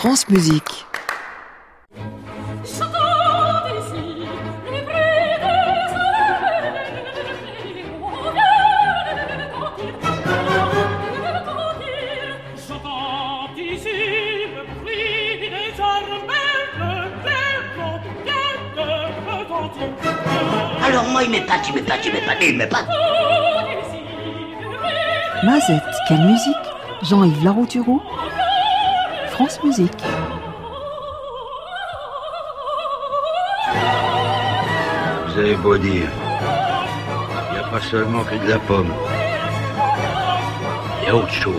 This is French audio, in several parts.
France Musique. Alors moi il m'épate. Mazette, quelle musique? Jean-Yves Larouturou, France Musique. Vous avez beau dire, il n'y a pas seulement que de la pomme. Il y a autre chose.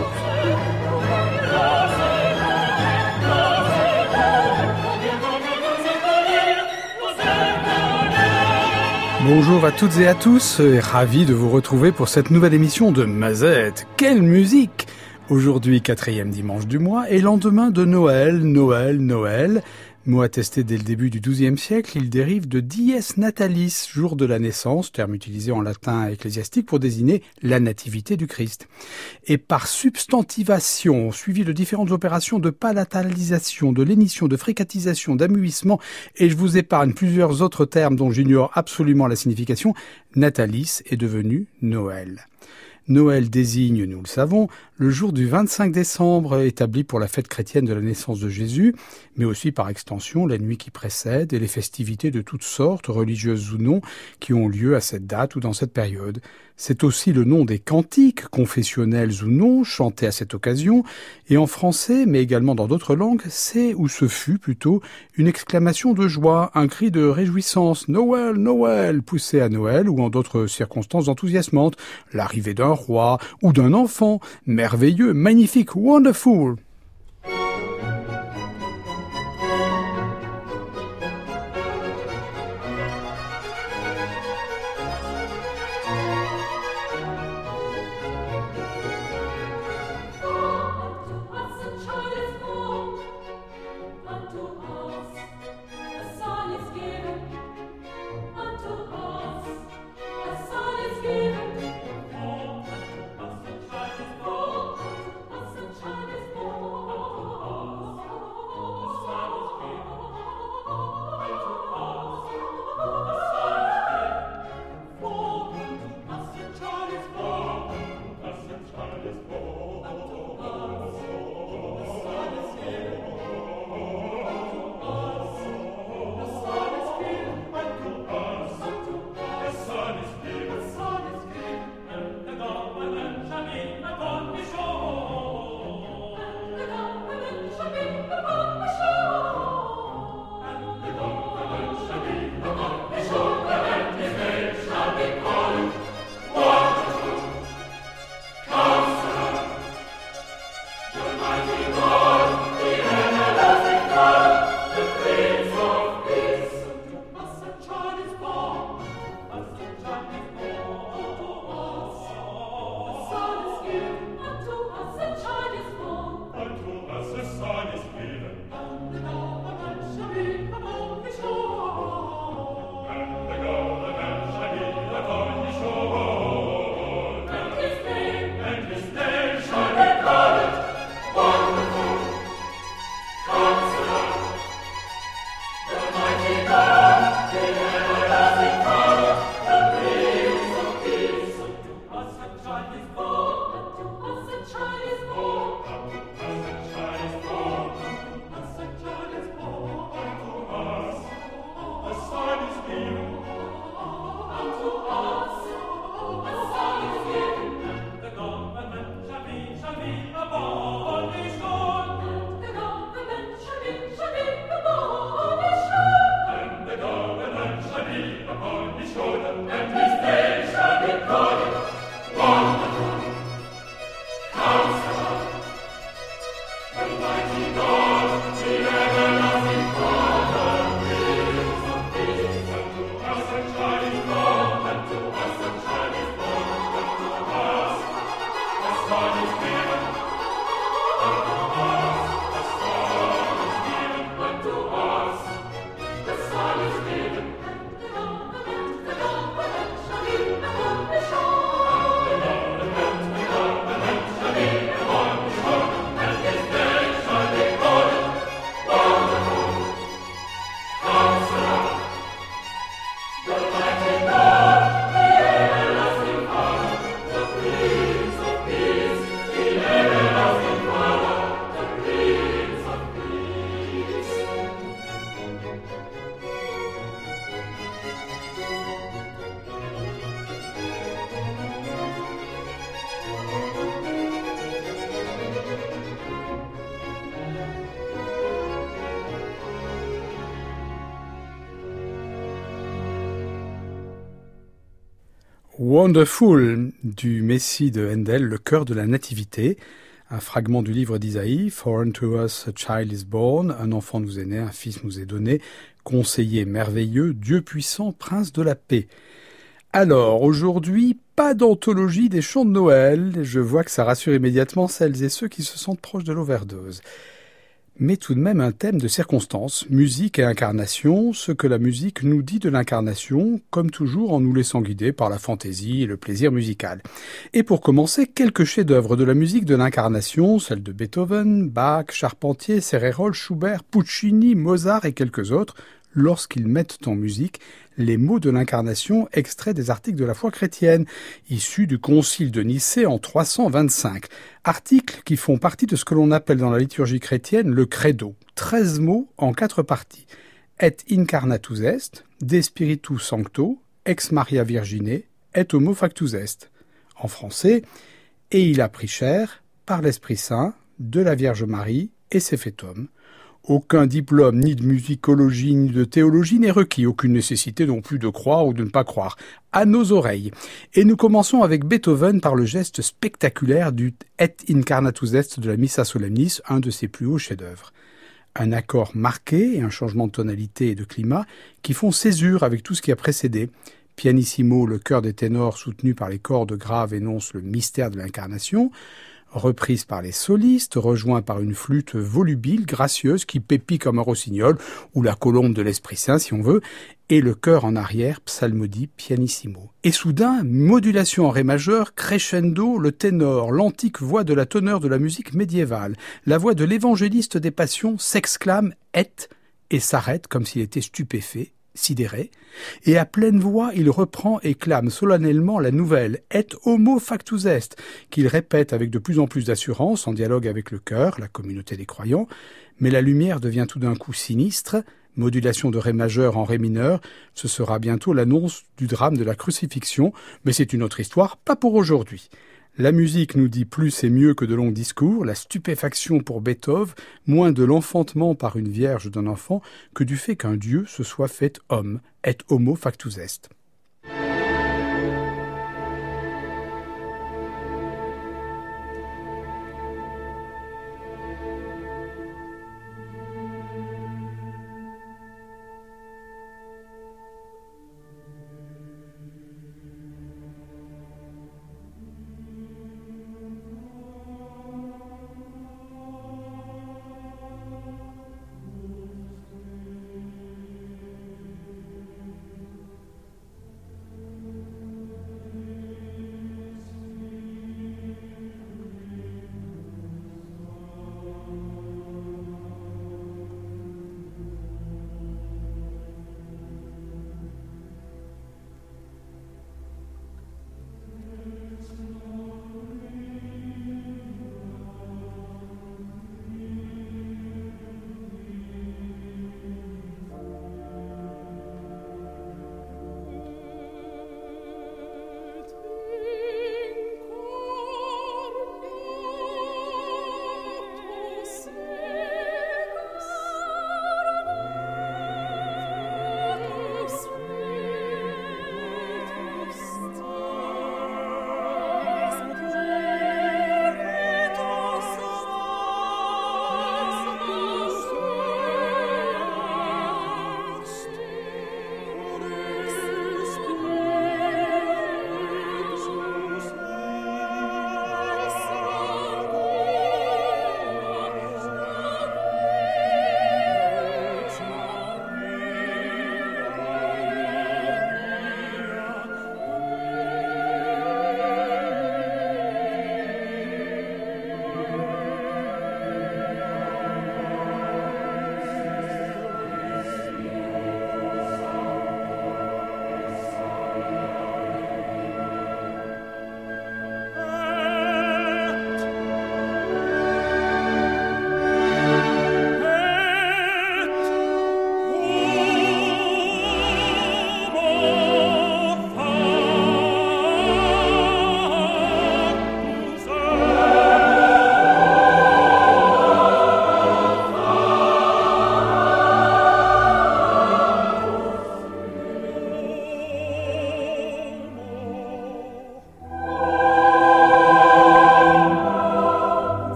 Bonjour à toutes et à tous, et ravi de vous retrouver pour cette nouvelle émission de Mazette. Quelle musique! Aujourd'hui, 4e dimanche du mois, et lendemain de Noël. Mot attesté dès le début du XIIe siècle, il dérive de dies natalis, jour de la naissance, terme utilisé en latin ecclésiastique pour désigner la nativité du Christ. Et par substantivation, suivi de différentes opérations de palatalisation, de lénition, de fricatisation, d'amuissement, et je vous épargne plusieurs autres termes dont j'ignore absolument la signification, natalis est devenu Noël. Noël désigne, nous le savons, le jour du 25 décembre établi pour la fête chrétienne de la naissance de Jésus, mais aussi par extension la nuit qui précède et les festivités de toutes sortes, religieuses ou non, qui ont lieu à cette date ou dans cette période. C'est aussi le nom des cantiques, confessionnels ou non, chantés à cette occasion, et en français, mais également dans d'autres langues, c'est, ou ce fut plutôt, une exclamation de joie, un cri de réjouissance, Noël, Noël, poussé à Noël, ou en d'autres circonstances enthousiasmantes, l'arrivée d'un roi ou d'un enfant, merveilleux, magnifique, wonderful. Wonderful du Messie de Handel, le chœur de la Nativité, un fragment du livre d'Isaïe, For unto us a child is born, un enfant nous est né, un fils nous est donné, conseiller merveilleux, Dieu puissant, prince de la paix. Alors, aujourd'hui, pas d'anthologie des chants de Noël, je vois que ça rassure immédiatement celles et ceux qui se sentent proches de l'overdose. Mais tout de même un thème de circonstance, musique et incarnation, ce que la musique nous dit de l'incarnation, comme toujours en nous laissant guider par la fantaisie et le plaisir musical. Et pour commencer, quelques chefs-d'œuvre de la musique de l'incarnation, celles de Beethoven, Bach, Charpentier, Serrerol, Schubert, Puccini, Mozart et quelques autres, lorsqu'ils mettent en musique les mots de l'incarnation extraits des articles de la foi chrétienne, issus du concile de Nicée en 325. Articles qui font partie de ce que l'on appelle dans la liturgie chrétienne le credo. 13 mots en 4 parties. Et incarnatus est, de spiritu sancto, ex Maria Virgine, et homo factus est. En français, et il a pris chair, par l'Esprit Saint, de la Vierge Marie, et s'est fait homme. Aucun diplôme, ni de musicologie, ni de théologie n'est requis. Aucune nécessité non plus de croire ou de ne pas croire. À nos oreilles. Et nous commençons avec Beethoven par le geste spectaculaire du Et incarnatus est de la Missa Solemnis, un de ses plus hauts chefs-d'œuvre. Un accord marqué et un changement de tonalité et de climat qui font césure avec tout ce qui a précédé. Pianissimo, le chœur des ténors soutenu par les cordes graves énonce le mystère de l'incarnation. Reprise par les solistes, rejoint par une flûte volubile, gracieuse, qui pépit comme un rossignol, ou la colombe de l'Esprit Saint, si on veut, et le chœur en arrière, psalmodie pianissimo. Et soudain, modulation en ré majeur, crescendo, le ténor, l'antique voix de la teneur de la musique médiévale, la voix de l'évangéliste des passions s'exclame « et s'arrête comme s'il était stupéfait, sidéré, et à pleine voix, il reprend et clame solennellement la nouvelle « Et homo factus est » qu'il répète avec de plus en plus d'assurance, en dialogue avec le chœur, la communauté des croyants, mais la lumière devient tout d'un coup sinistre, modulation de ré majeur en ré mineur, ce sera bientôt l'annonce du drame de la crucifixion, mais c'est une autre histoire, pas pour aujourd'hui. La musique nous dit plus et mieux que de longs discours, la stupéfaction pour Beethoven, moins de l'enfantement par une vierge d'un enfant que du fait qu'un Dieu se soit fait homme, et homo factus est.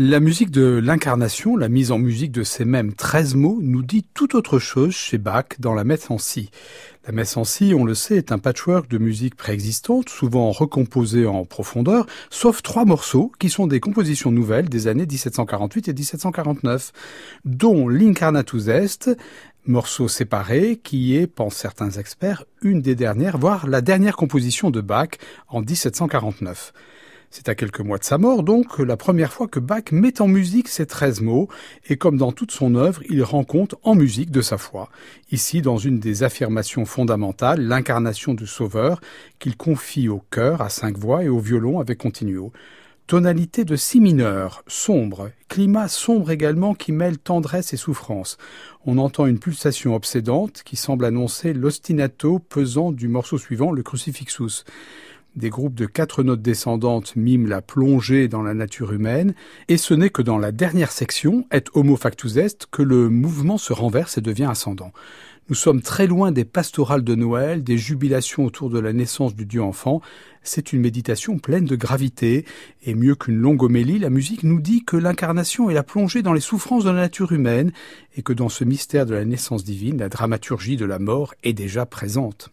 La musique de l'incarnation, la mise en musique de ces mêmes 13 mots, nous dit tout autre chose chez Bach dans la Messe en Si. La Messe en Si, on le sait, est un patchwork de musique préexistante, souvent recomposée en profondeur, sauf 3 morceaux qui sont des compositions nouvelles des années 1748 et 1749, dont l'Incarnatus Est, morceau séparé qui est, pensent certains experts, une des dernières, voire la dernière composition de Bach en 1749. C'est à quelques mois de sa mort, donc, la première fois que Bach met en musique ces 13 mots, et comme dans toute son œuvre, il rend compte en musique de sa foi. Ici, dans une des affirmations fondamentales, l'incarnation du Sauveur, qu'il confie au chœur à 5 voix et au violon avec continuo. Tonalité de si mineur, sombre, climat sombre également qui mêle tendresse et souffrance. On entend une pulsation obsédante qui semble annoncer l'ostinato pesant du morceau suivant, le Crucifixus. Des groupes de 4 notes descendantes miment la plongée dans la nature humaine, et ce n'est que dans la dernière section, et homo factus est, que le mouvement se renverse et devient ascendant. Nous sommes très loin des pastorales de Noël, des jubilations autour de la naissance du Dieu enfant. C'est une méditation pleine de gravité, et mieux qu'une longue homélie, la musique nous dit que l'incarnation est la plongée dans les souffrances de la nature humaine, et que dans ce mystère de la naissance divine, la dramaturgie de la mort est déjà présente.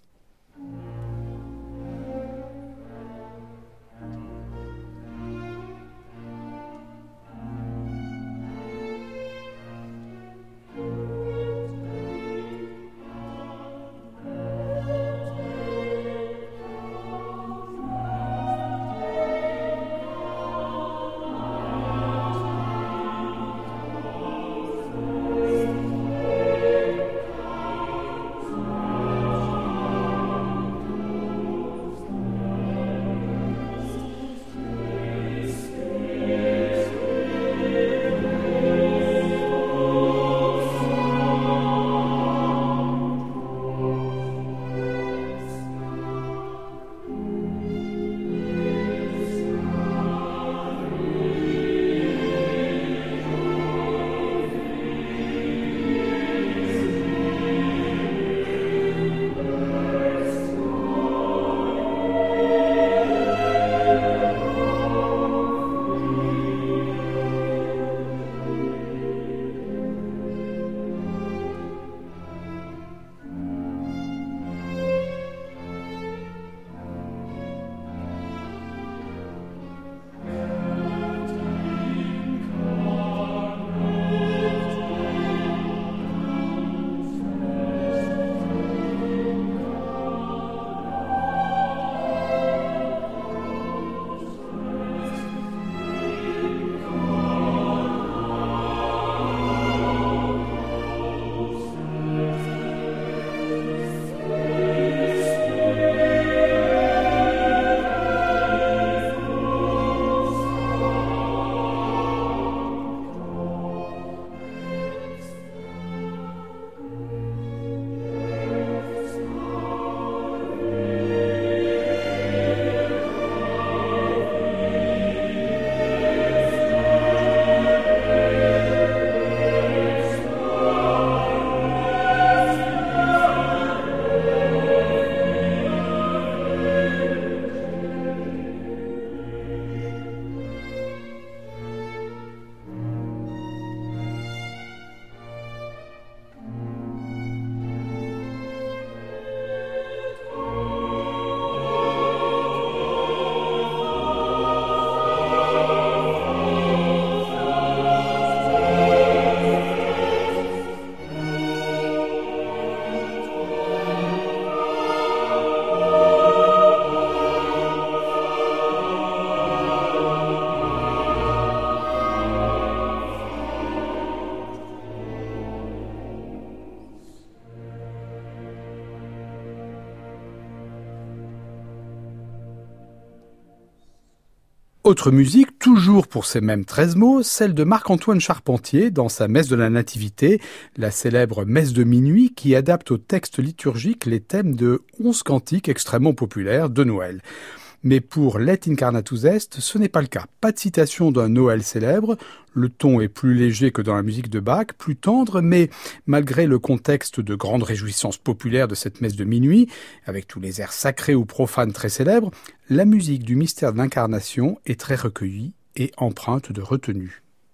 Autre musique, toujours pour ces mêmes 13 mots, celle de Marc-Antoine Charpentier dans sa Messe de la Nativité, la célèbre Messe de minuit qui adapte au texte liturgique les thèmes de 11 cantiques extrêmement populaires de Noël. Mais pour Let Incarnatus Est, ce n'est pas le cas. Pas de citation d'un Noël célèbre, le ton est plus léger que dans la musique de Bach, plus tendre, mais malgré le contexte de grande réjouissance populaire de cette messe de minuit, avec tous les airs sacrés ou profanes très célèbres, la musique du mystère de l'incarnation est très recueillie et empreinte de retenue.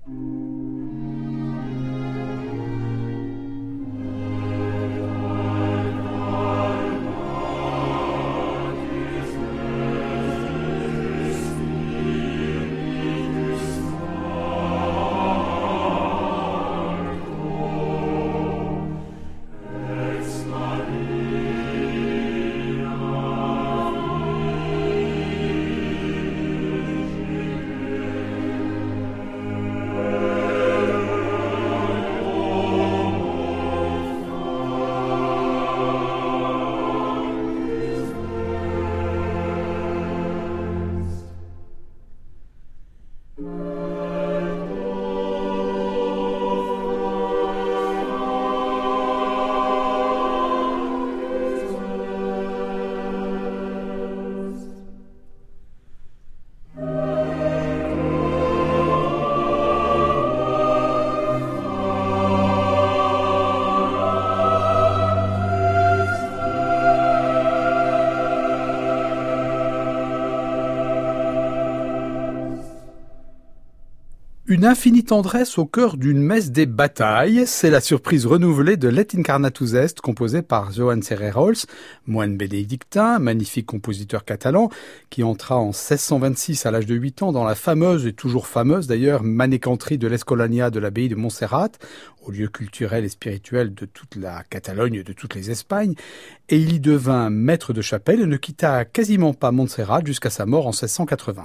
Une infinie tendresse au cœur d'une messe des batailles, c'est la surprise renouvelée de Let Incarnatus Est, composée par Johann Sererholz, moine bénédictin, magnifique compositeur catalan, qui entra en 1626 à l'âge de 8 ans dans la fameuse, et toujours fameuse d'ailleurs, manécanterie de l'Escolania de l'abbaye de Montserrat, au lieu culturel et spirituel de toute la Catalogne et de toutes les Espagnes, et il y devint maître de chapelle et ne quitta quasiment pas Montserrat jusqu'à sa mort en 1680.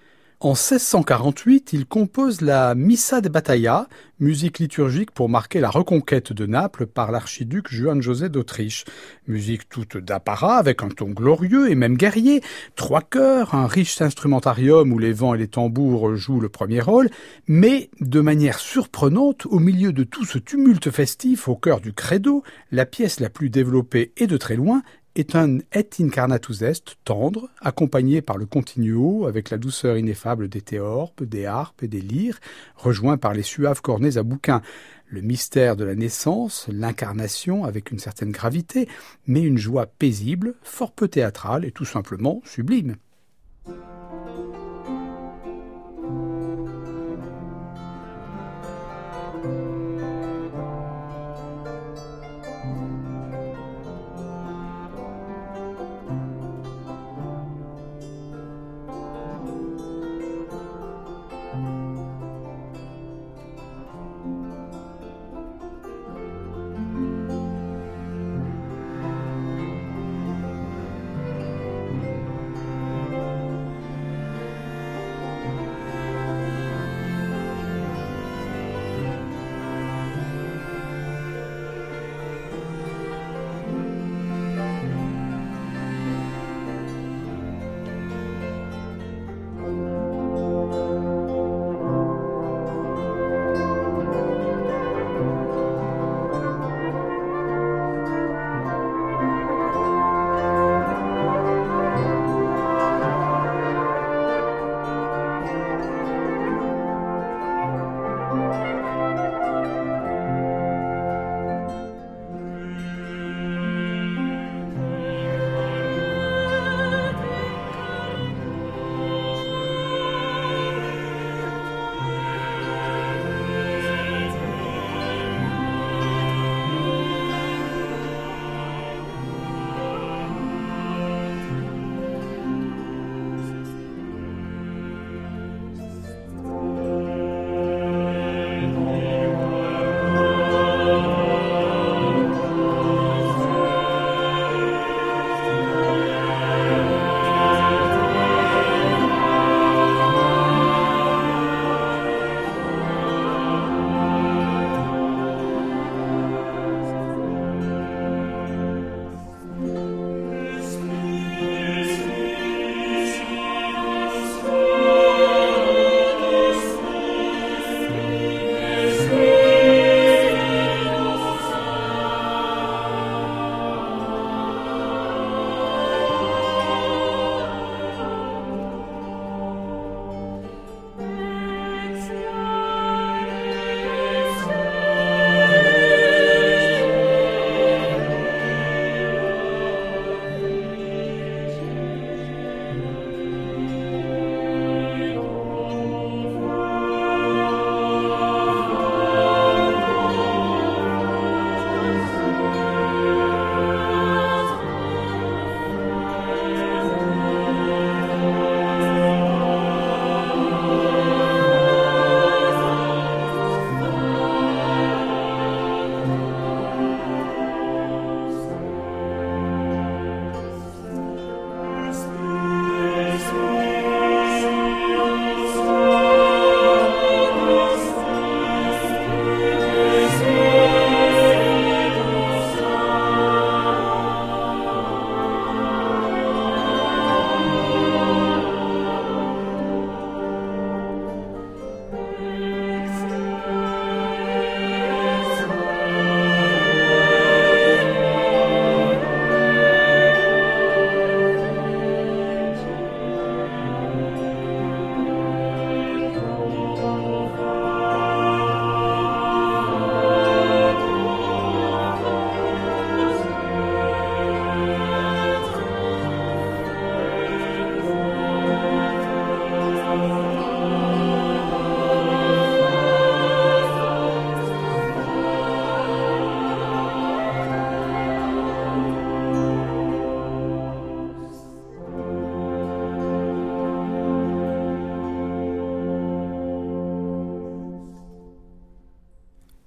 En 1648, il compose la Missa de Battaglia, musique liturgique pour marquer la reconquête de Naples par l'archiduc Juan José d'Autriche. Musique toute d'apparat, avec un ton glorieux et même guerrier, 3 chœurs, un riche instrumentarium où les vents et les tambours jouent le premier rôle, mais de manière surprenante, au milieu de tout ce tumulte festif, au cœur du credo, la pièce la plus développée et de très loin, est un Et Incarnatus Est tendre, accompagné par le continuo avec la douceur ineffable des théorbes, des harpes et des lyres, rejoint par les suaves cornets à bouquin. Le mystère de la naissance, l'incarnation avec une certaine gravité, mais une joie paisible, fort peu théâtrale et tout simplement sublime.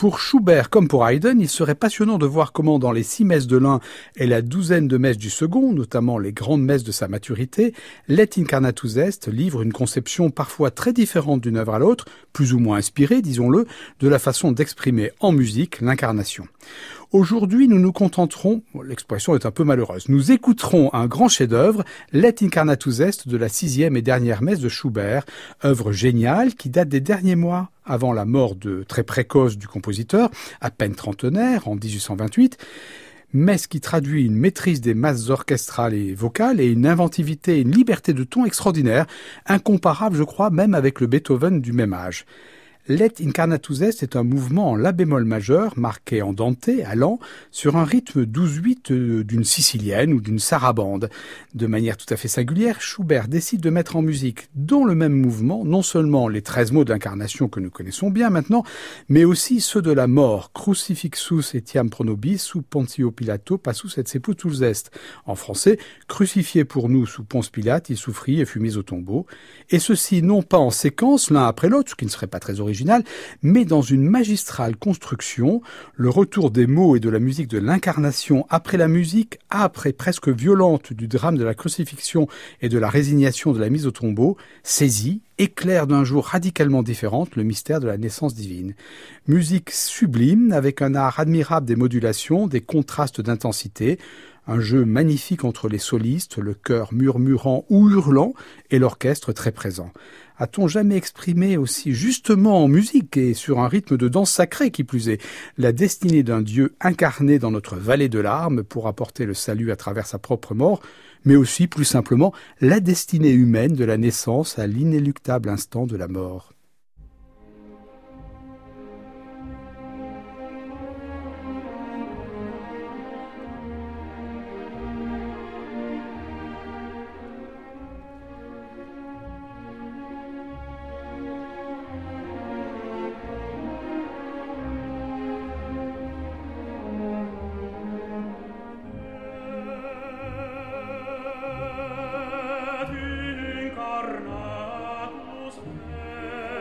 Pour Schubert comme pour Haydn, il serait passionnant de voir comment dans les 6 messes de l'un et la douzaine de messes du second, notamment les grandes messes de sa maturité, Let Incarnatus Est livre une conception parfois très différente d'une œuvre à l'autre, plus ou moins inspirée, disons-le, de la façon d'exprimer en musique l'incarnation. Aujourd'hui, nous nous contenterons, l'expression est un peu malheureuse, nous écouterons un grand chef-d'œuvre, Let Incarnatus Est de la 6e et dernière messe de Schubert, œuvre géniale qui date des derniers mois avant la mort très précoce du compositeur, à peine trentenaire, en 1828, messe qui traduit une maîtrise des masses orchestrales et vocales et une inventivité et une liberté de ton extraordinaire, incomparable, je crois, même avec le Beethoven du même âge. Let Incarnatus Est est un mouvement en la bémol majeur, marqué en Dante, allant sur un rythme 12/8 d'une sicilienne ou d'une sarabande. De manière tout à fait singulière, Schubert décide de mettre en musique, dans le même mouvement, non seulement les 13 mots de l'incarnation que nous connaissons bien maintenant, mais aussi ceux de la mort, Crucifixus etiam pro nobis sous Pontio Pilato passus et sepultus est. En français, crucifié pour nous sous Ponce Pilate, il souffrit et fut mis au tombeau. Et ceci non pas en séquence, l'un après l'autre, ce qui ne serait pas très original, mais dans une magistrale construction, le retour des mots et de la musique de l'incarnation après la musique, après presque violente du drame de la crucifixion et de la résignation de la mise au tombeau, saisit, éclaire d'un jour radicalement différent le mystère de la naissance divine. Musique sublime, avec un art admirable des modulations, des contrastes d'intensité, un jeu magnifique entre les solistes, le chœur murmurant ou hurlant, et l'orchestre très présent. A-t-on jamais exprimé aussi justement en musique et sur un rythme de danse sacrée qui plus est, la destinée d'un Dieu incarné dans notre vallée de larmes pour apporter le salut à travers sa propre mort, mais aussi, plus simplement, la destinée humaine de la naissance à l'inéluctable instant de la mort. Incarnatus est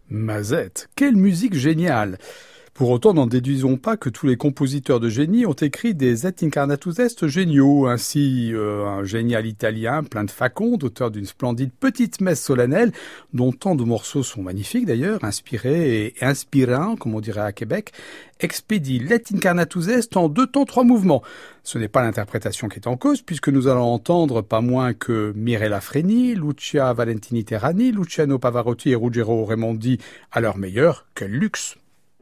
Mazette, quelle musique géniale! Pour autant, n'en déduisons pas que tous les compositeurs de génie ont écrit des Et incarnatus est géniaux. Ainsi, un génial italien plein de faconde, auteur d'une splendide petite messe solennelle, dont tant de morceaux sont magnifiques d'ailleurs, inspirés et inspirants, comme on dirait à Québec, expédie l'Et incarnatus est en 2 temps 3 mouvements. Ce n'est pas l'interprétation qui est en cause, puisque nous allons entendre pas moins que Mirella Freni, Lucia Valentini Terrani, Luciano Pavarotti et Ruggero Raimondi à leur meilleur. Quel luxe!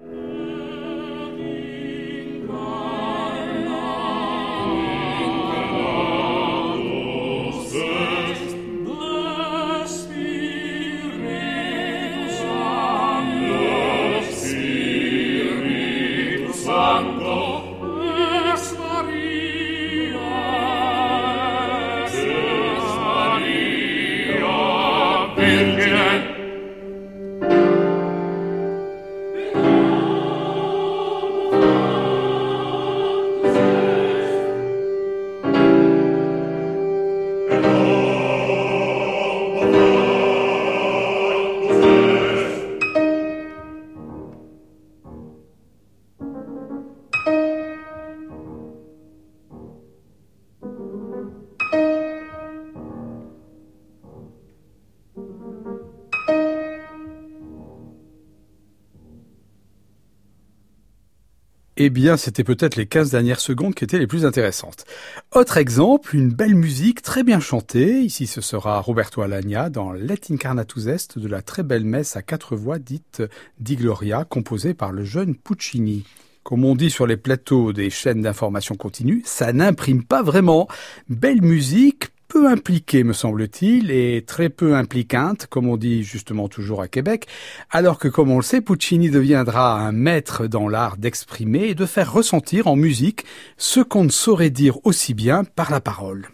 Eh bien, c'était peut-être les 15 dernières secondes qui étaient les plus intéressantes. Autre exemple, une belle musique très bien chantée. Ici, ce sera Roberto Alagna dans L'Et incarnatus est de la très belle messe à 4 voix dite Di Gloria, composée par le jeune Puccini. Comme on dit sur les plateaux des chaînes d'information continue, ça n'imprime pas vraiment. Belle musique, peu impliquée me semble-t-il, et très peu impliquante, comme on dit justement toujours à Québec, alors que comme on le sait, Puccini deviendra un maître dans l'art d'exprimer et de faire ressentir en musique ce qu'on ne saurait dire aussi bien par la parole.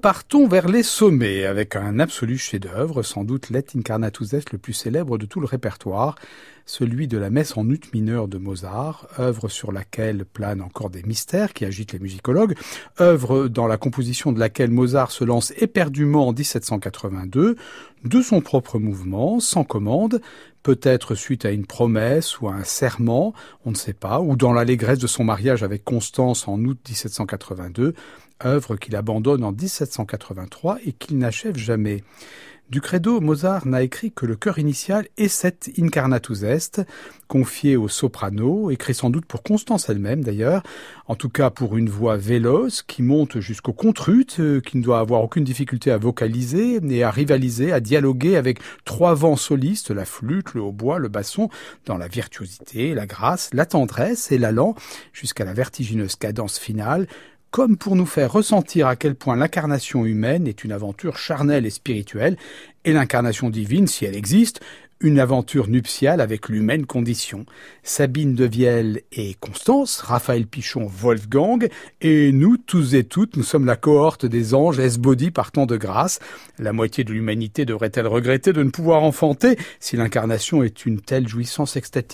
partons vers les sommets avec un absolu chef-d'œuvre, sans doute l'Et Incarnatus Est le plus célèbre de tout le répertoire, celui de la messe en ut mineur de Mozart, œuvre sur laquelle planent encore des mystères qui agitent les musicologues, œuvre dans la composition de laquelle Mozart se lance éperdument en 1782, de son propre mouvement, sans commande, peut-être suite à une promesse ou à un serment, on ne sait pas, ou dans l'allégresse de son mariage avec Constance en août 1782, œuvre qu'il abandonne en 1783 et qu'il n'achève jamais. Du credo, Mozart n'a écrit que le chœur initial et cet Incarnatus Est, confié au soprano, écrit sans doute pour Constance elle-même d'ailleurs, en tout cas pour une voix véloce qui monte jusqu'au contrut, qui ne doit avoir aucune difficulté à vocaliser et à rivaliser, à dialoguer avec 3 vents solistes, la flûte, le hautbois, le basson, dans la virtuosité, la grâce, la tendresse et l'allant, jusqu'à la vertigineuse cadence finale, comme pour nous faire ressentir à quel point l'incarnation humaine est une aventure charnelle et spirituelle, et l'incarnation divine, si elle existe, une aventure nuptiale avec l'humaine condition. Sabine de Vielle et Constance, Raphaël Pichon, Wolfgang, et nous tous et toutes, nous sommes la cohorte des anges S-Body partant de grâce. La moitié de l'humanité devrait-elle regretter de ne pouvoir enfanter si l'incarnation est une telle jouissance extatique ?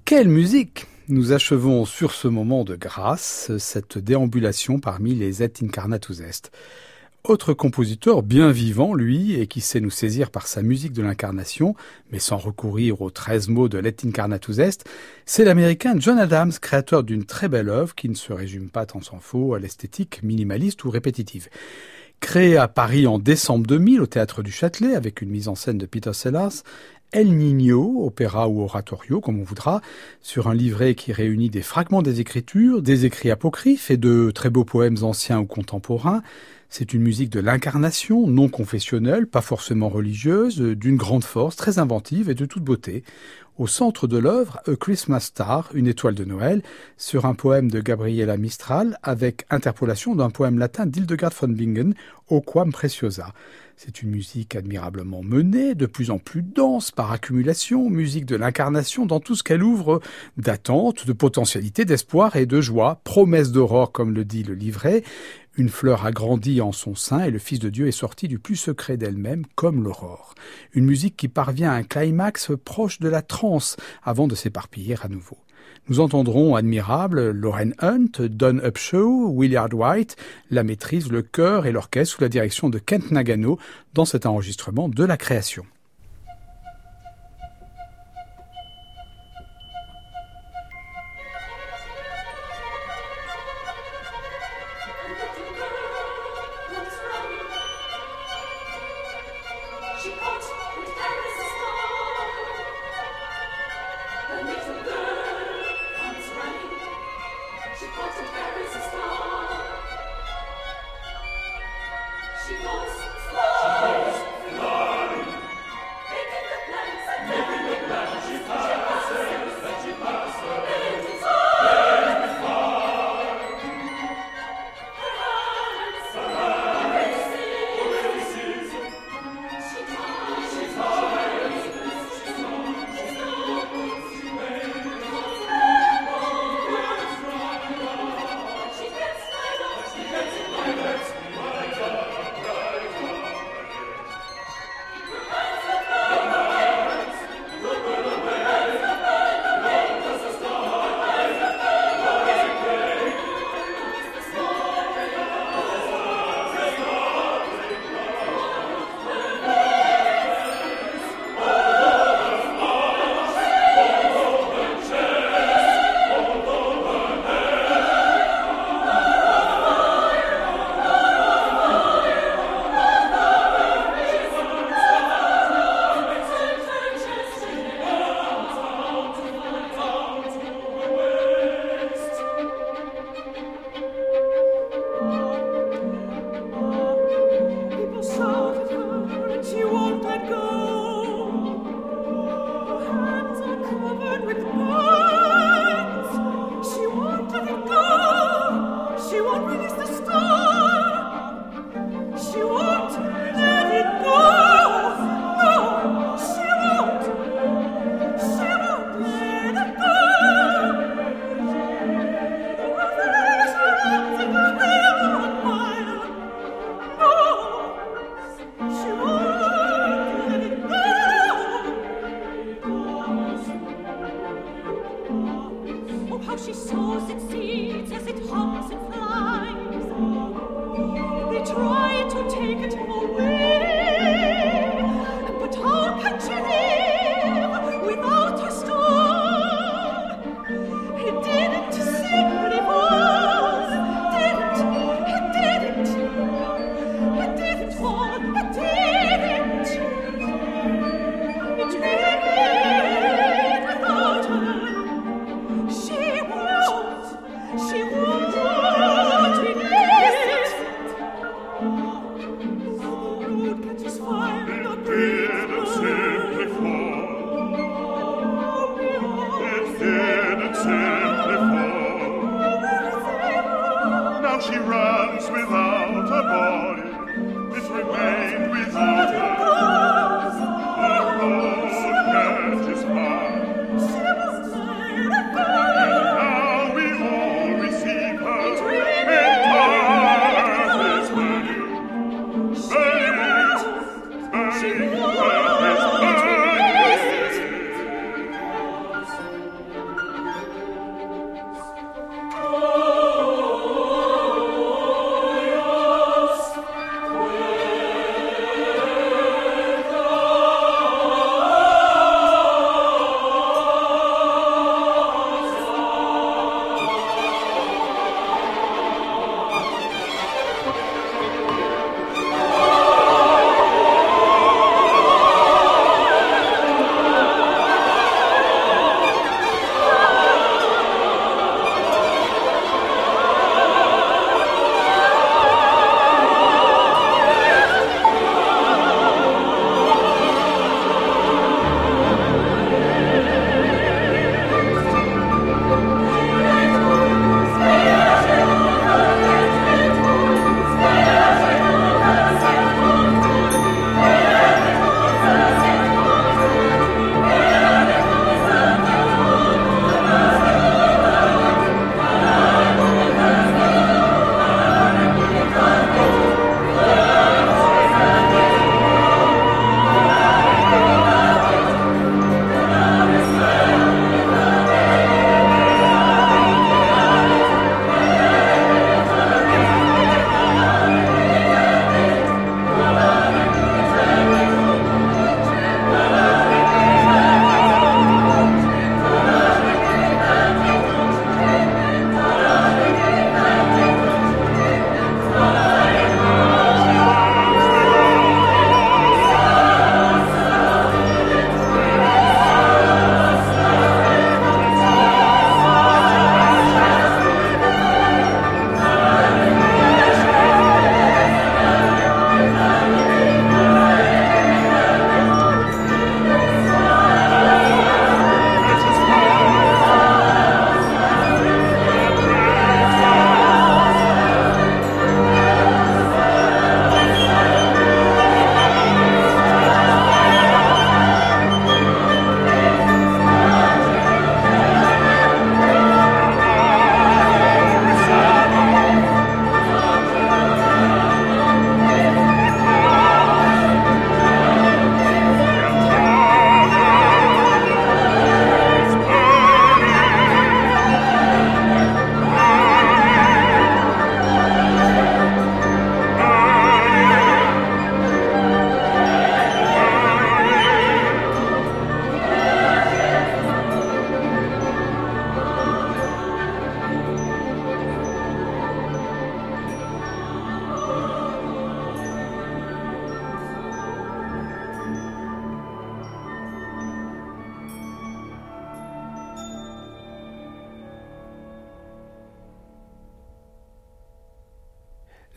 Quelle musique! Nous achevons sur ce moment de grâce cette déambulation parmi les Et Incarnatus Est. Autre compositeur bien vivant, lui, et qui sait nous saisir par sa musique de l'incarnation, mais sans recourir aux 13 mots de l'Et Incarnatus Est, c'est l'américain John Adams, créateur d'une très belle œuvre qui ne se résume pas, tant s'en faut, à l'esthétique minimaliste ou répétitive. Créé à Paris en décembre 2000 au Théâtre du Châtelet avec une mise en scène de Peter Sellars, El Niño, opéra ou oratorio, comme on voudra, sur un livret qui réunit des fragments des Écritures, des écrits apocryphes et de très beaux poèmes anciens ou contemporains. C'est une musique de l'incarnation, non confessionnelle, pas forcément religieuse, d'une grande force, très inventive et de toute beauté. Au centre de l'œuvre, A Christmas Star, une étoile de Noël, sur un poème de Gabriela Mistral, avec interpolation d'un poème latin d'Hildegard von Bingen, O Quam Preciosa. C'est une musique admirablement menée, de plus en plus dense par accumulation, musique de l'incarnation dans tout ce qu'elle ouvre d'attente, de potentialité, d'espoir et de joie, promesse d'aurore comme le dit le livret. Une fleur a grandi en son sein et le Fils de Dieu est sorti du plus secret d'elle-même comme l'aurore. Une musique qui parvient à un climax proche de la transe avant de s'éparpiller à nouveau. Nous entendrons admirables Lauren Hunt, Don Upshaw, Willard White, la maîtrise, le chœur et l'orchestre sous la direction de Kent Nagano dans cet enregistrement de la création.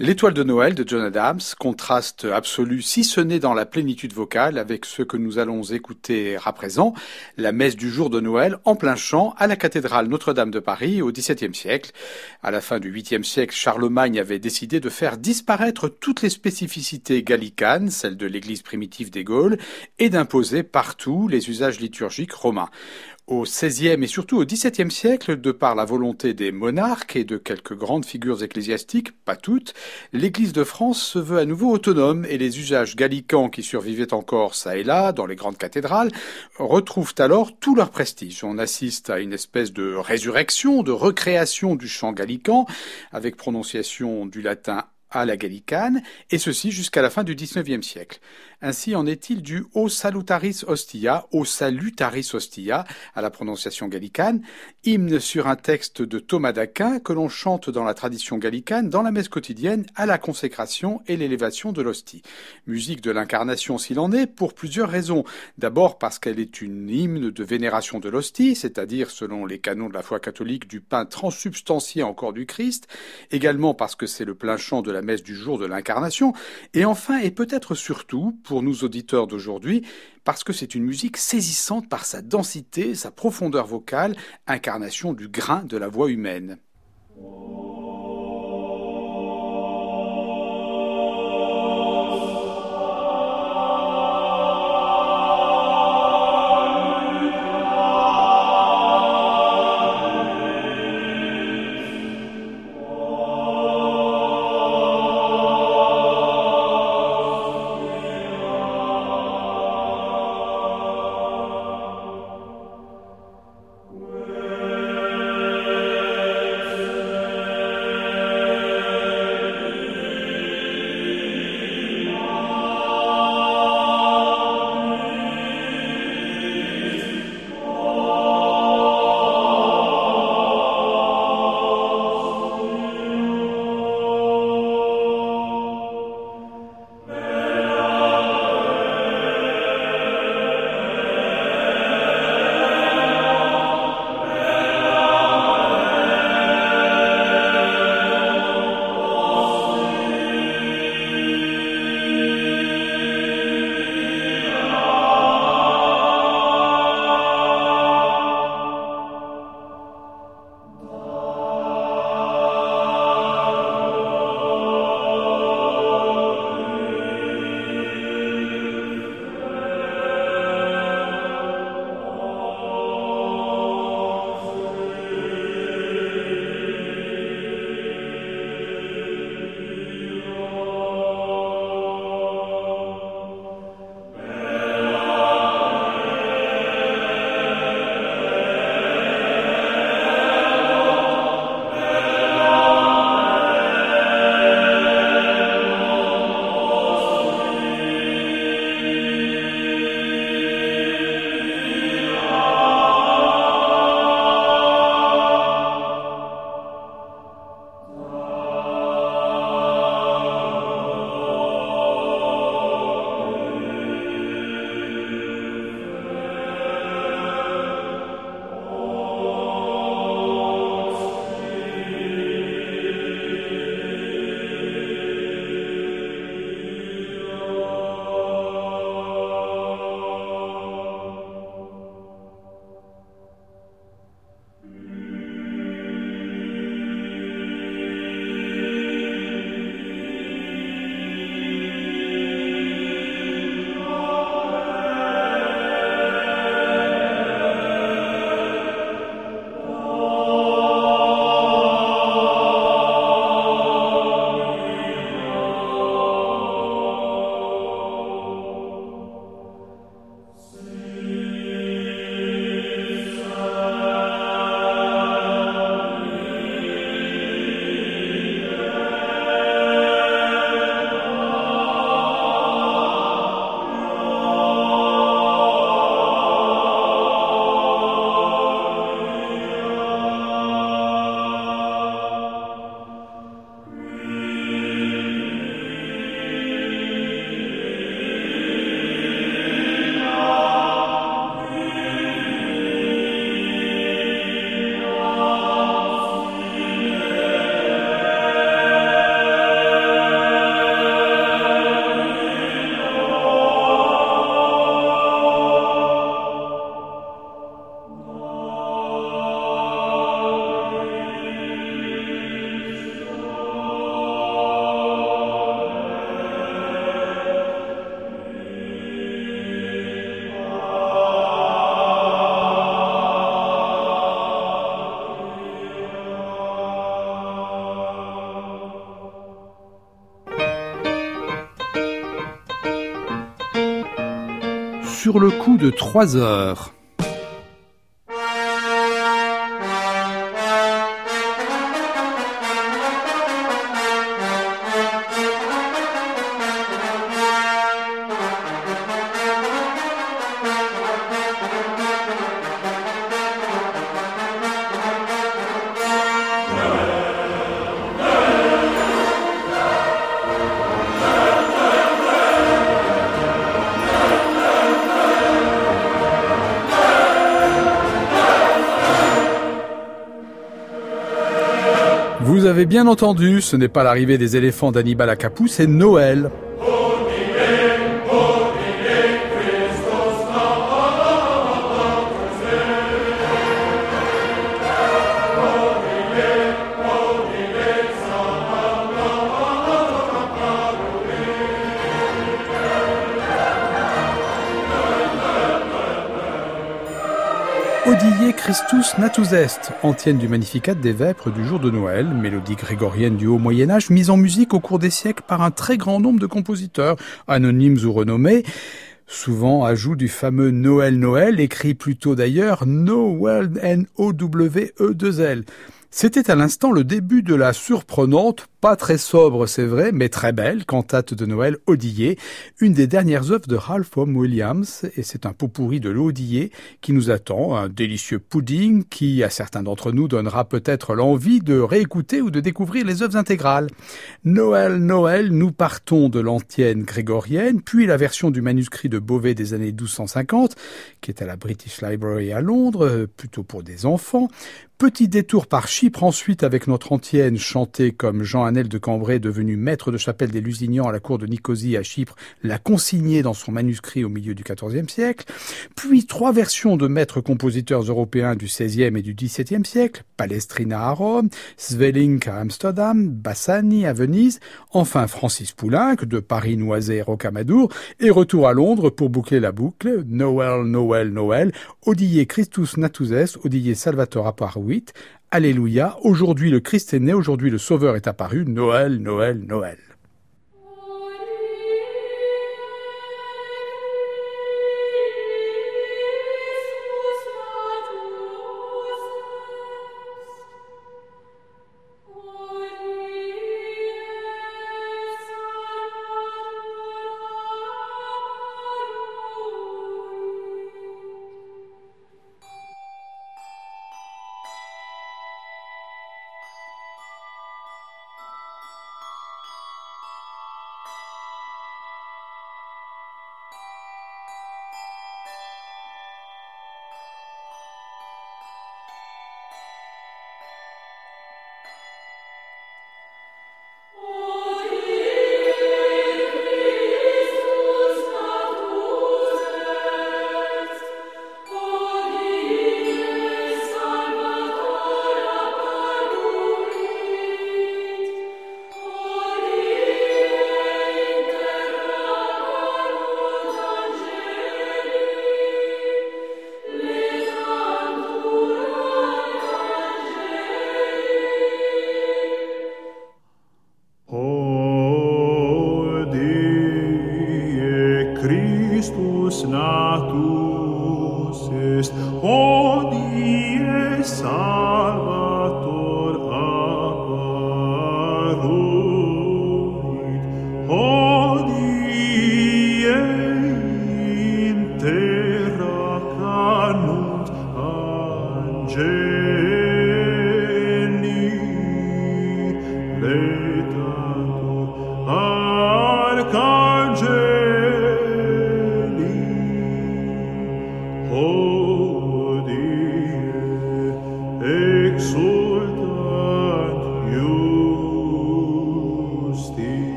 L'étoile de Noël de John Adams, contraste absolu si ce n'est dans la plénitude vocale avec ce que nous allons écouter à présent, la messe du jour de Noël en plein chant à la cathédrale Notre-Dame de Paris au XVIIe siècle. À la fin du VIIIe siècle, Charlemagne avait décidé de faire disparaître toutes les spécificités gallicanes, celles de l'église primitive des Gaules, et d'imposer partout les usages liturgiques romains. Au XVIe et surtout au XVIIe siècle, de par la volonté des monarques et de quelques grandes figures ecclésiastiques, pas toutes, l'Église de France se veut à nouveau autonome et les usages gallicans qui survivaient encore çà et là dans les grandes cathédrales retrouvent alors tout leur prestige. On assiste à une espèce de résurrection, de recréation du chant gallican avec prononciation du latin à la gallicane, et ceci jusqu'à la fin du XIXe siècle. Ainsi en est-il du O Salutaris Hostia, O Salutaris Hostia, à la prononciation gallicane, hymne sur un texte de Thomas d'Aquin que l'on chante dans la tradition gallicane dans la messe quotidienne à la consécration et l'élévation de l'hostie. Musique de l'incarnation s'il en est, pour plusieurs raisons. D'abord parce qu'elle est une hymne de vénération de l'hostie, c'est-à-dire selon les canons de la foi catholique du pain transsubstantié en corps du Christ, également parce que c'est le plein chant de la messe du jour de l'incarnation, et enfin et peut-être surtout, pour nous auditeurs d'aujourd'hui, parce que c'est une musique saisissante par sa densité, sa profondeur vocale, incarnation du grain de la voix humaine. sur le coup de 3 heures. Vous avez bien entendu, ce n'est pas l'arrivée des éléphants d'Hannibal à Capoue, c'est Noël. Hodie Christus natus est, antienne du Magnificat des Vêpres du jour de Noël, mélodie grégorienne du haut Moyen-Âge, mise en musique au cours des siècles par un très grand nombre de compositeurs, anonymes ou renommés, souvent ajout du fameux Noël Noël, écrit plutôt d'ailleurs Noël N-O-W-E-2-L. C'était à l'instant le début de la surprenante, pas très sobre c'est vrai, mais très belle cantate de Noël Odillé, une des dernières œuvres de Ralph Vaughan Williams, et c'est un pot-pourri de l'Odillé qui nous attend, un délicieux pudding qui, à certains d'entre nous, donnera peut-être l'envie de réécouter ou de découvrir les œuvres intégrales. Noël, Noël, nous partons de l'antienne grégorienne, puis la version du manuscrit de Beauvais des années 1250, qui est à la British Library à Londres, plutôt pour des enfants. Petit détour par Chypre ensuite avec notre antienne chantée comme Jean Hanel de Cambrai, devenu maître de chapelle des Lusignans à la cour de Nicosie à Chypre, l'a consigné dans son manuscrit au milieu du XIVe siècle. Puis 3 versions de maîtres compositeurs européens du XVIe et du XVIIe siècle, Palestrina à Rome, Svelink à Amsterdam, Bassani à Venise, enfin Francis Poulenc de Paris, Noisy, Rocamadour, et retour à Londres pour boucler la boucle, Noël, Noël, Noël, Hodie Christus natus est, Hodie Salvator apparuit, Alléluia, aujourd'hui le Christ est né, aujourd'hui le Sauveur est apparu, Noël, Noël, Noël.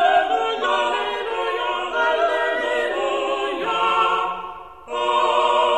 Alleluia.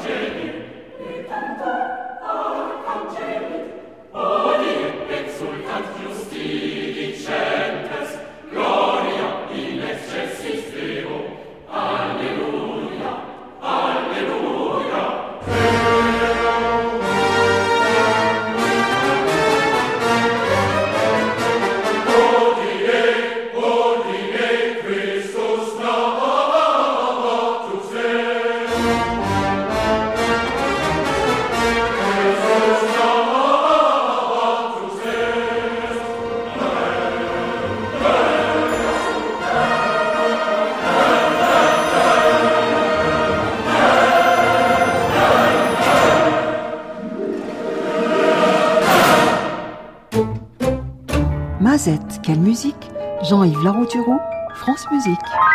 Mazette, quelle musique? Jean-Yves Larouturou, France Musique.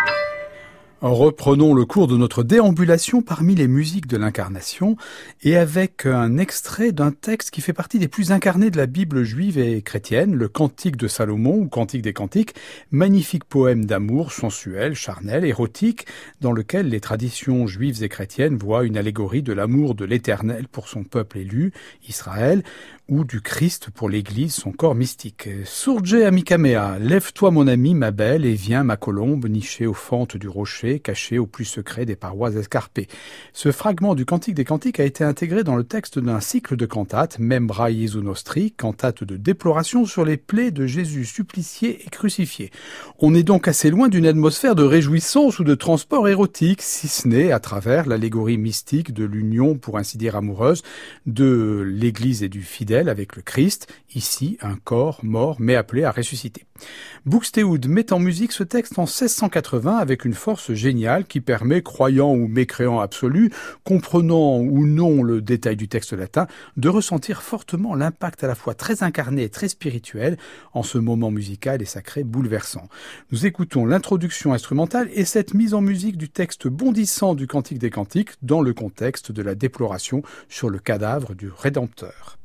Reprenons le cours de notre déambulation parmi les musiques de l'incarnation et avec un extrait d'un texte qui fait partie des plus incarnés de la Bible juive et chrétienne, le Cantique de Salomon ou Cantique des Cantiques, magnifique poème d'amour sensuel, charnel, érotique, dans lequel les traditions juives et chrétiennes voient une allégorie de l'amour de l'Éternel pour son peuple élu, Israël, ou du Christ pour l'Église, son corps mystique. Surge amikamea, lève-toi mon ami, ma belle, et viens ma colombe, nichée aux fentes du rocher, cachée au plus secret des parois escarpées. Ce fragment du Cantique des Cantiques a été intégré dans le texte d'un cycle de cantates, Membra Jesu Nostri, cantate de déploration sur les plaies de Jésus supplicié et crucifié. On est donc assez loin d'une atmosphère de réjouissance ou de transport érotique, si ce n'est à travers l'allégorie mystique de l'union, pour ainsi dire amoureuse, de l'Église et du fidèle avec le Christ, ici un corps mort mais appelé à ressusciter. Buxtehude met en musique ce texte en 1680 avec une force géniale qui permet, croyant ou mécréant absolu, comprenant ou non le détail du texte latin, de ressentir fortement l'impact à la fois très incarné et très spirituel en ce moment musical et sacré bouleversant. Nous écoutons l'introduction instrumentale et cette mise en musique du texte bondissant du Cantique des Cantiques dans le contexte de la déploration sur le cadavre du Rédempteur.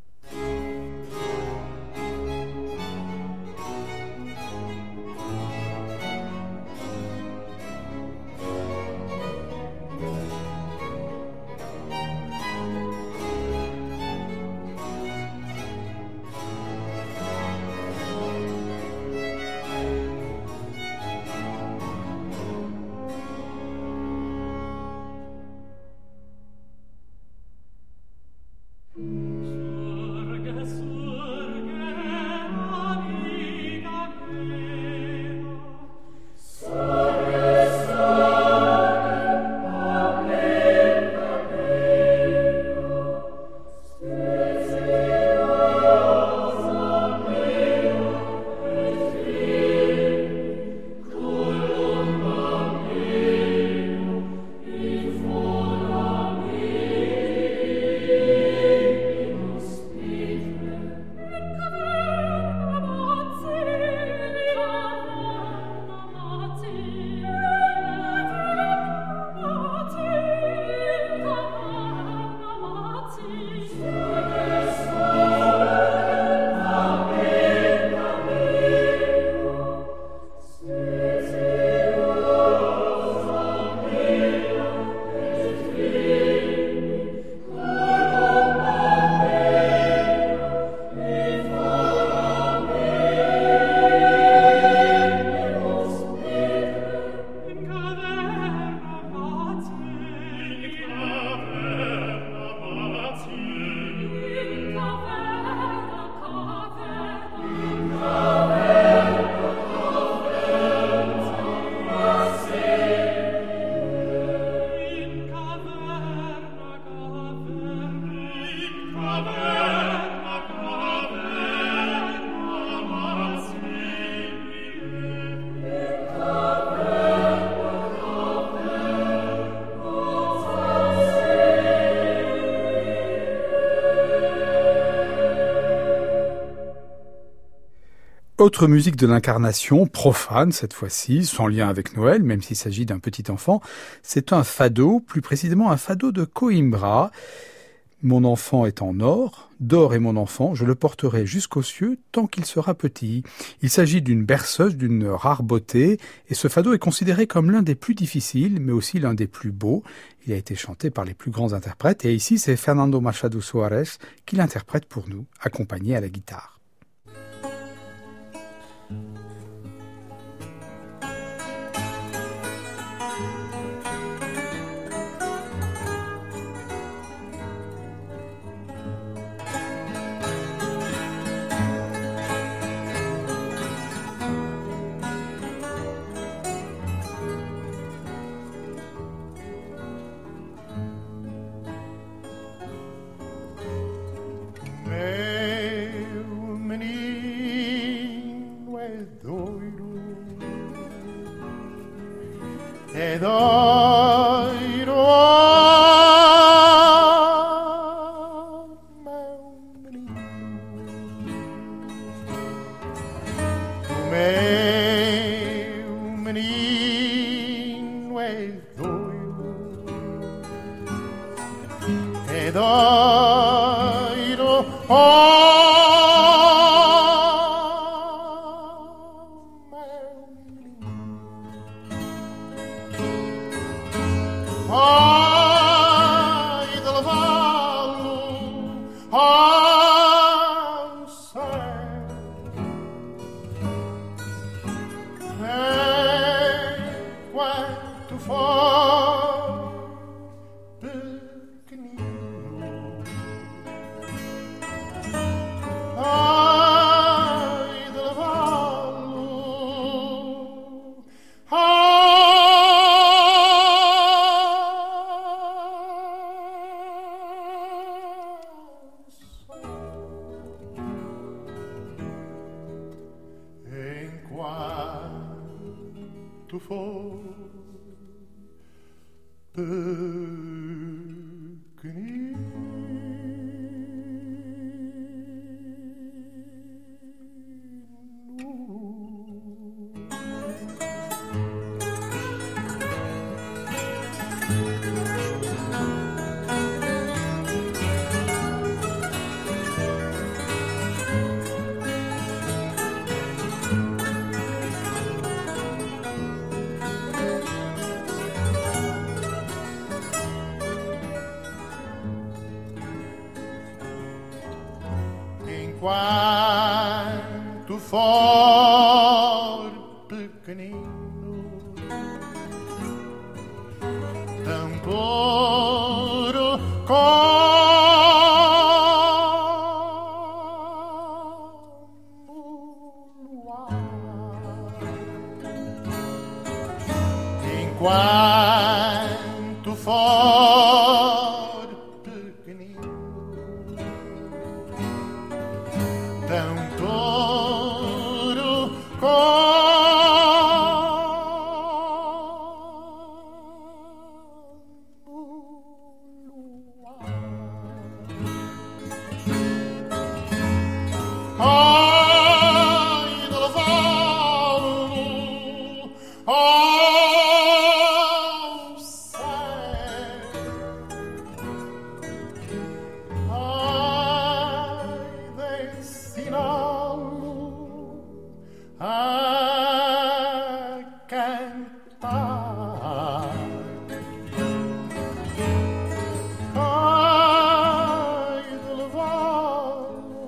Autre musique de l'incarnation, profane cette fois-ci, sans lien avec Noël, même s'il s'agit d'un petit enfant, c'est un fado, plus précisément un fado de Coimbra. Mon enfant est en or, d'or est mon enfant, je le porterai jusqu'aux cieux tant qu'il sera petit. Il s'agit d'une berceuse d'une rare beauté, et ce fado est considéré comme l'un des plus difficiles, mais aussi l'un des plus beaux. Il a été chanté par les plus grands interprètes, et ici c'est Fernando Machado Soares qui l'interprète pour nous, accompagné à la guitare. Quanto for pequenino, tão puro como luar. Enquanto for pequenino, tão puro como luar. Ai do valo, ao céu, ai de ensiná-lo a cantar. Ai de levá-lo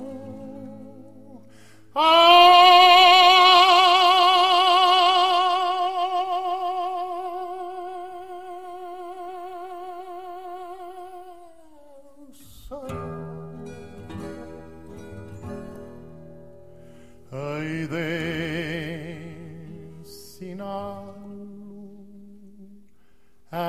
ao céu. Ai de ensiná-lo a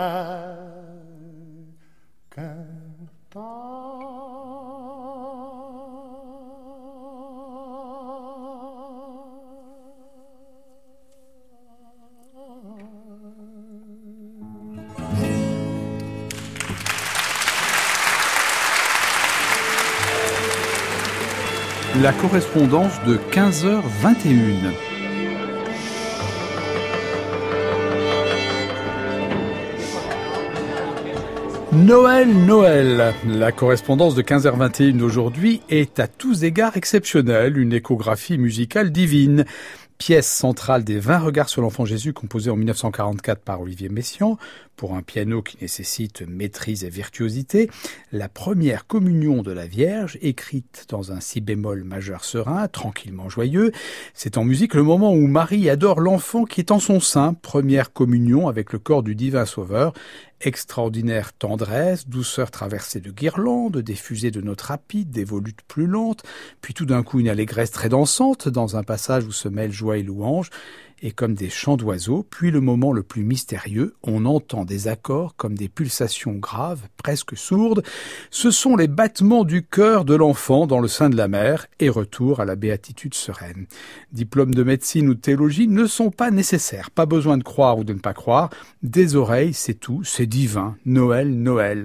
La correspondance de 15h21. Noël, Noël. La correspondance de 15h21 d'aujourd'hui est à tous égards exceptionnelle, une échographie musicale divine. Pièce centrale des 20 regards sur l'enfant Jésus composée en 1944 par Olivier Messiaen, pour un piano qui nécessite maîtrise et virtuosité, la première communion de la Vierge, écrite dans un si bémol majeur serein, tranquillement joyeux. C'est en musique le moment où Marie adore l'enfant qui est en son sein, première communion avec le corps du divin Sauveur. Extraordinaire tendresse, douceur traversée de guirlandes, des fusées de notes rapides, des volutes plus lentes, puis tout d'un coup une allégresse très dansante dans un passage où se mêlent joie et louange, et comme des chants d'oiseaux, puis le moment le plus mystérieux, on entend des accords comme des pulsations graves, presque sourdes. Ce sont les battements du cœur de l'enfant dans le sein de la mère, et retour à la béatitude sereine. Diplômes de médecine ou de théologie ne sont pas nécessaires, pas besoin de croire ou de ne pas croire. Des oreilles, c'est tout, c'est divin. Noël, Noël.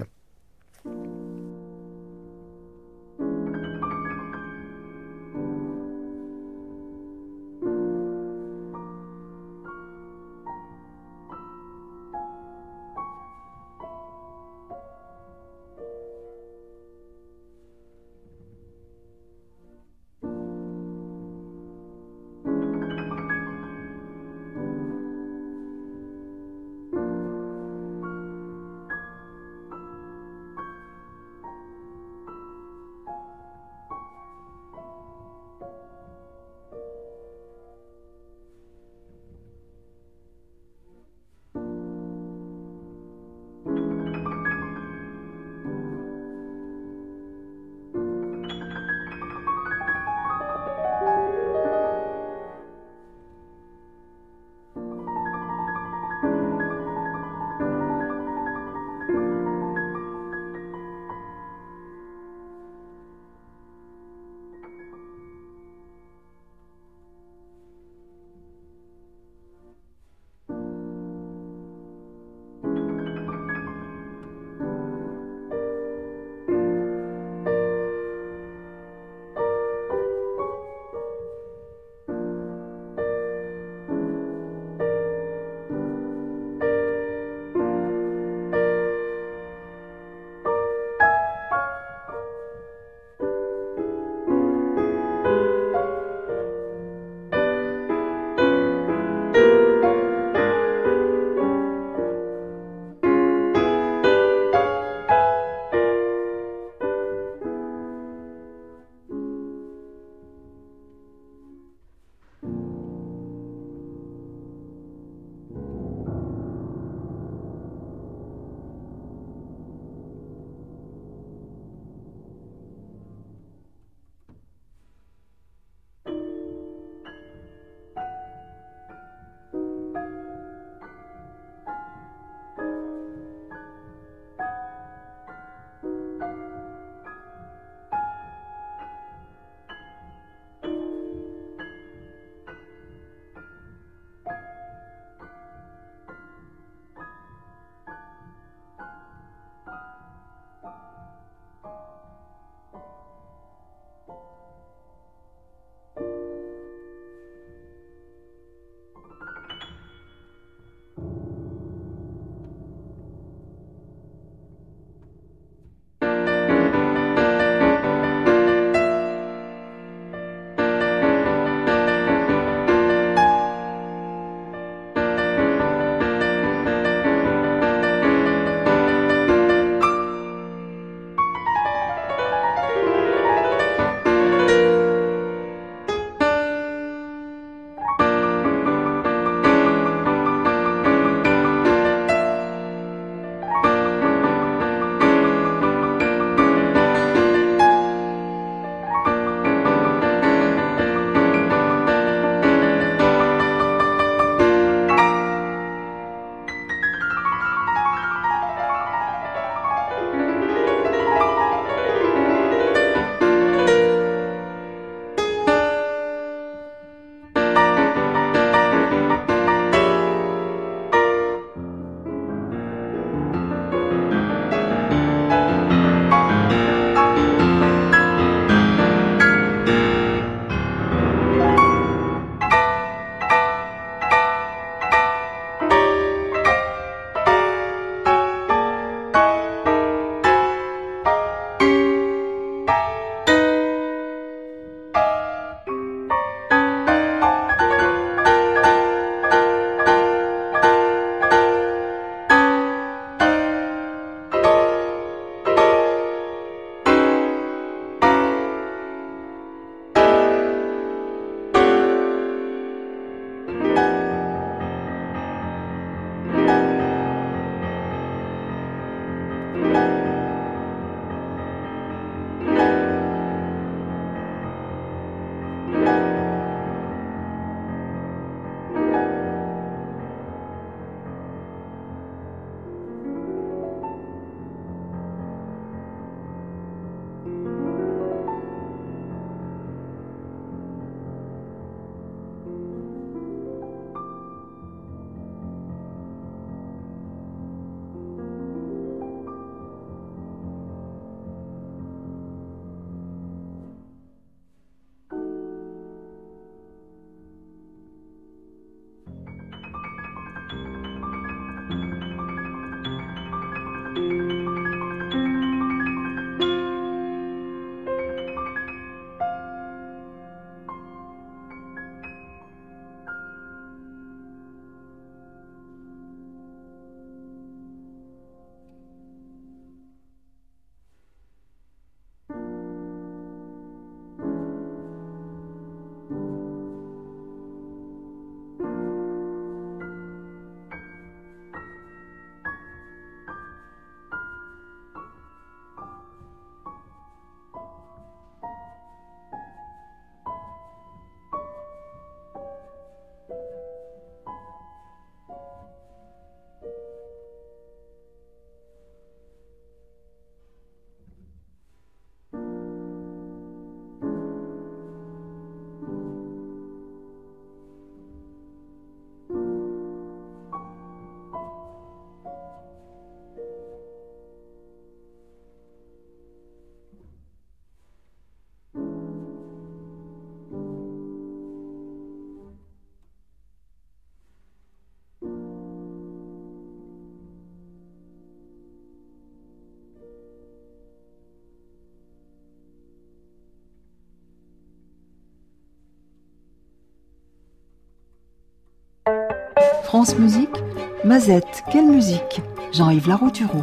France Musique, Mazette, quelle musique? Jean-Yves Larouturou.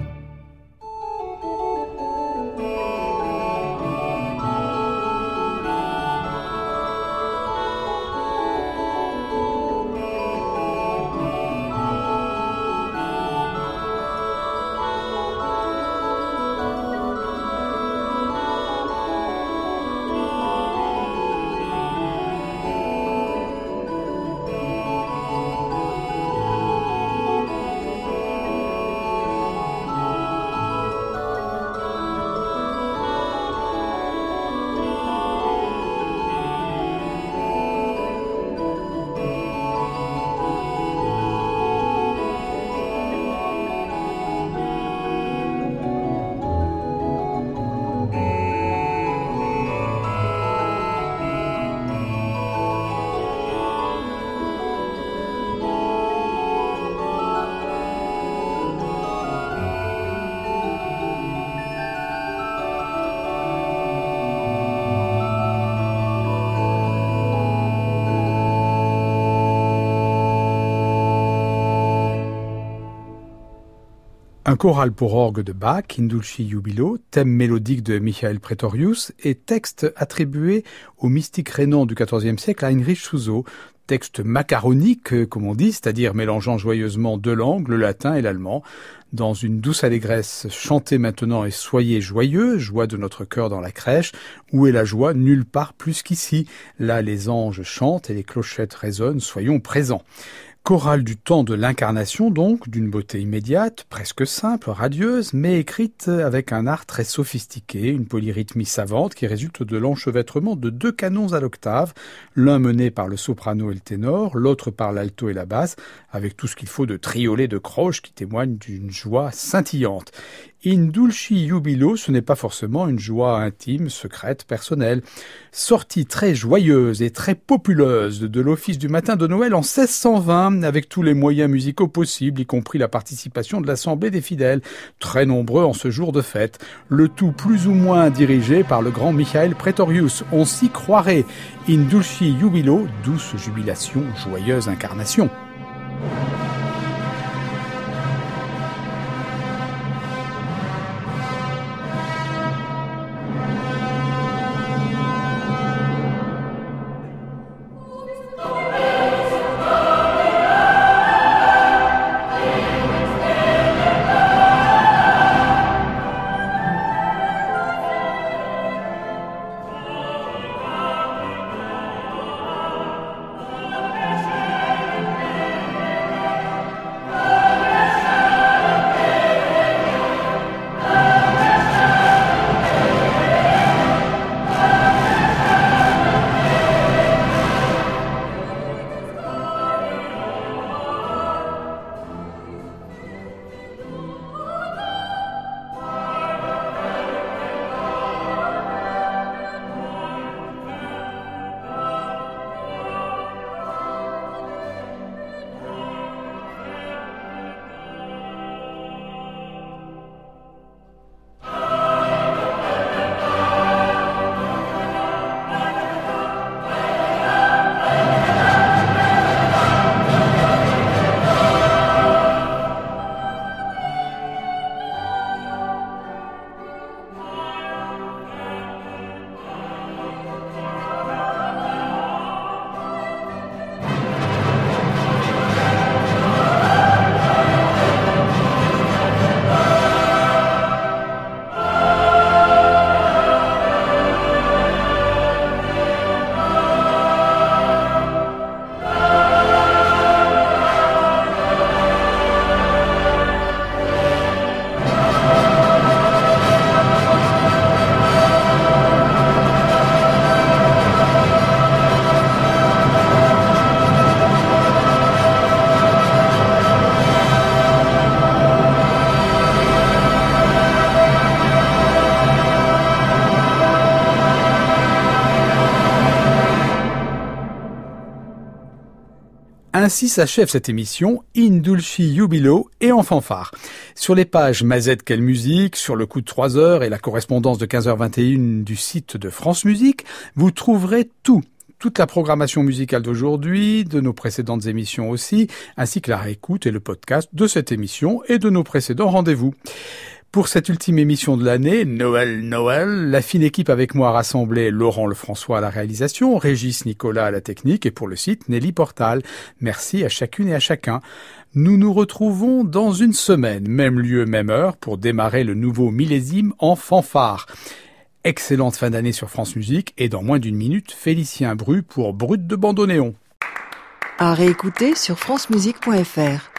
Un choral pour orgue de Bach, In Dulci Jubilo, thème mélodique de Michael Praetorius et texte attribué au mystique rhénan du XIVe siècle Heinrich Suso, texte macaronique, comme on dit, c'est-à-dire mélangeant joyeusement deux langues, le latin et l'allemand, dans une douce allégresse. Chantez maintenant et soyez joyeux, joie de notre cœur dans la crèche. Où est la joie? Nulle part plus qu'ici. Là, les anges chantent et les clochettes résonnent, soyons présents. Chorale du temps de l'incarnation donc, d'une beauté immédiate, presque simple, radieuse, mais écrite avec un art très sophistiqué, une polyrythmie savante qui résulte de l'enchevêtrement de deux canons à l'octave, l'un mené par le soprano et le ténor, l'autre par l'alto et la basse, avec tout ce qu'il faut de triolet de croche qui témoigne d'une joie scintillante. In Dulci Jubilo, ce n'est pas forcément une joie intime, secrète, personnelle. Sortie très joyeuse et très populeuse de l'office du matin de Noël en 1620, avec tous les moyens musicaux possibles, y compris la participation de l'Assemblée des fidèles, très nombreux en ce jour de fête. Le tout plus ou moins dirigé par le grand Michael Praetorius. On s'y croirait. In Dulci Jubilo, douce jubilation, joyeuse incarnation. Ainsi s'achève cette émission In Dulci Jubilo et en fanfare. Sur les pages Mazette quelle musique, sur le coup de 3 heures et la correspondance de 15h21 du site de France Musique, vous trouverez tout toute la programmation musicale d'aujourd'hui, de nos précédentes émissions aussi, ainsi que la réécoute et le podcast de cette émission et de nos précédents rendez-vous. Pour cette ultime émission de l'année, Noël, la fine équipe avec moi a rassemblé Laurent Lefrançois à la réalisation, Régis Nicolas à la technique et pour le site Nelly Portal. Merci à chacune et à chacun. Nous nous retrouvons dans une semaine, même lieu, même heure, pour démarrer le nouveau millésime en fanfare. Excellente fin d'année sur France Musique et dans moins d'une minute, Félicien Bru pour Brut de bandoneon. À réécouter sur francemusique.fr.